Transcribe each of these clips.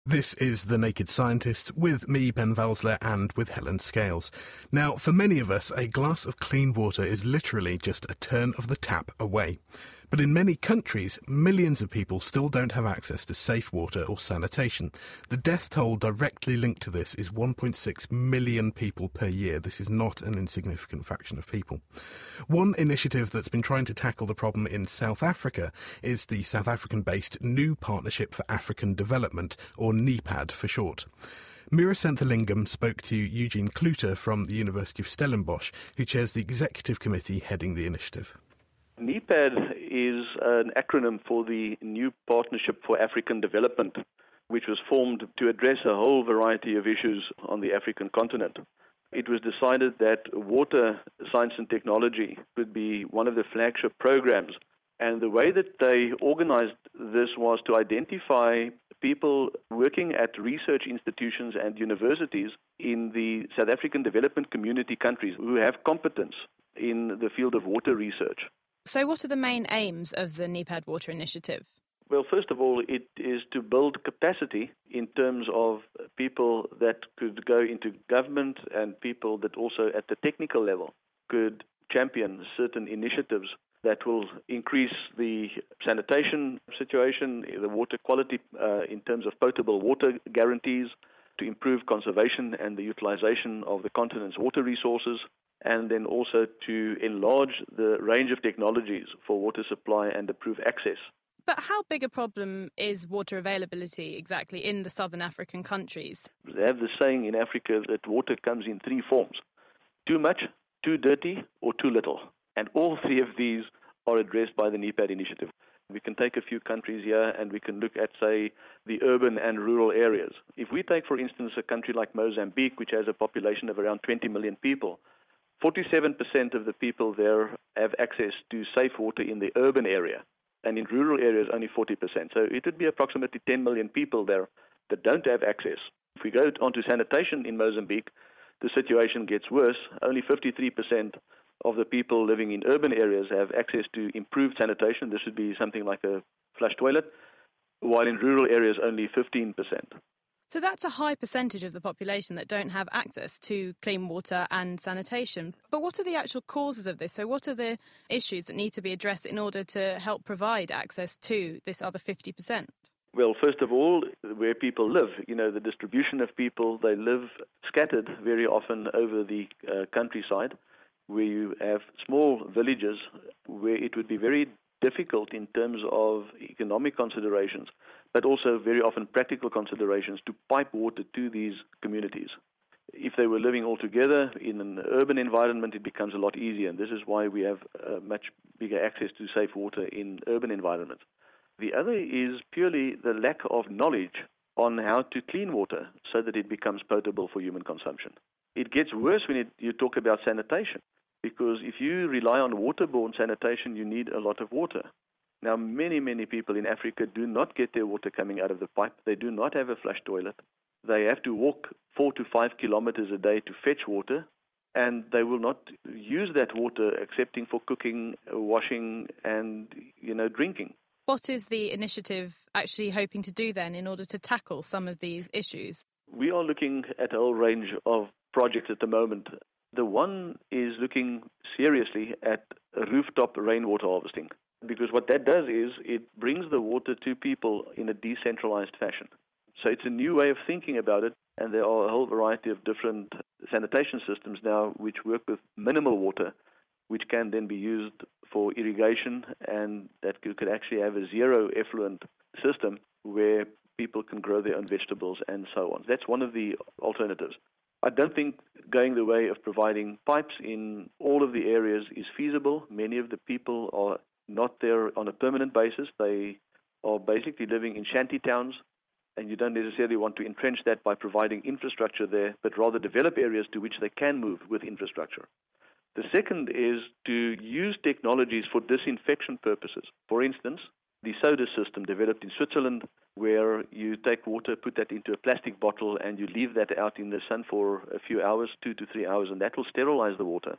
This is The Naked Scientist with me, Ben Valsler, and with Helen Scales. Now, for many of us, a glass of clean water is literally just a turn of the tap away. But in many countries, millions of people still don't have access to safe water or sanitation. The death toll directly linked to this is 1.6 million people per year. This is not an insignificant fraction of people. One initiative that's been trying to tackle the problem in South Africa is the South African-based New Partnership for African Development, or NEPAD for short. Mira Senthalingam spoke to Eugene Kluter from the University of Stellenbosch, who chairs the executive committee heading the initiative. NEPAD is an acronym for the New Partnership for African Development, which was formed to address a whole variety of issues on the African continent. It was decided that water science and technology would be one of the flagship programs, and the way that they organized this was to identify people working at research institutions and universities in the South African development community countries who have competence in the field of water research. So what are the main aims of the NEPAD Water Initiative? Well, first of all, it is to build capacity in terms of people that could go into government and people that also at the technical level could champion certain initiatives that will increase the sanitation situation, the water quality in terms of potable water guarantees, to improve conservation and the utilization of the continent's water resources, and then also to enlarge the range of technologies for water supply and improve access. But how big a problem is water availability exactly in the southern African countries? They have the saying in Africa that water comes in three forms: too much, too dirty, or too little. And all three of these are addressed by the NEPAD initiative. We can take a few countries here and we can look at, say, the urban and rural areas. If we take, for instance, a country like Mozambique, which has a population of around 20 million people, 47% of the people there have access to safe water in the urban area, and in rural areas only 40%. So it would be approximately 10 million people there that don't have access. If we go on to sanitation in Mozambique, the situation gets worse. Only 53% of the people living in urban areas have access to improved sanitation. This would be something like a flush toilet, while in rural areas only 15%. So that's a high percentage of the population that don't have access to clean water and sanitation. But what are the actual causes of this? So what are the issues that need to be addressed in order to help provide access to this other 50%? Well, first of all, where people live, the distribution of people, they live scattered very often over the countryside, where you have small villages where it would be very difficult in terms of economic considerations, but also very often practical considerations to pipe water to these communities. If they were living all together in an urban environment, it becomes a lot easier, and this is why we have much bigger access to safe water in urban environments. The other is purely the lack of knowledge on how to clean water so that it becomes potable for human consumption. It gets worse when you talk about sanitation, because if you rely on waterborne sanitation, you need a lot of water. Now, many, many people in Africa do not get their water coming out of the pipe. They do not have a flush toilet. They have to walk 4 to 5 kilometers a day to fetch water, and they will not use that water excepting for cooking, washing, and, drinking. What is the initiative actually hoping to do then in order to tackle some of these issues? We are looking at a whole range of projects at the moment. The one is looking seriously at rooftop rainwater harvesting, because what that does is it brings the water to people in a decentralized fashion. So it's a new way of thinking about it, and there are a whole variety of different sanitation systems now which work with minimal water, which can then be used for irrigation, and that could actually have a zero effluent system where people can grow their own vegetables and so on. That's one of the alternatives. I don't think going the way of providing pipes in all of the areas is feasible. Many of the people are not there on a permanent basis. They are basically living in shanty towns, and you don't necessarily want to entrench that by providing infrastructure there, but rather develop areas to which they can move with infrastructure. The second is to use technologies for disinfection purposes. For instance, the soda system developed in Switzerland, where you take water, put that into a plastic bottle, and you leave that out in the sun for a few hours, 2 to 3 hours, and that will sterilize the water.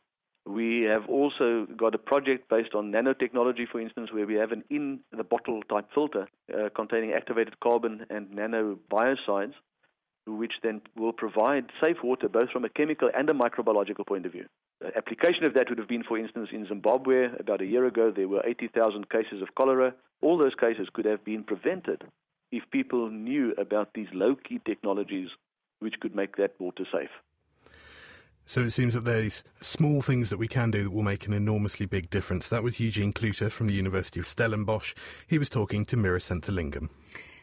We have also got a project based on nanotechnology, for instance, where we have an in-the-bottle type filter containing activated carbon and nanobiocides, which then will provide safe water both from a chemical and a microbiological point of view. The application of that would have been, for instance, in Zimbabwe. About a year ago, there were 80,000 cases of cholera. All those cases could have been prevented if people knew about these low-key technologies which could make that water safe. So it seems that there's small things that we can do that will make an enormously big difference. That was Eugene Kluter from the University of Stellenbosch. He was talking to Meera Senthilingam.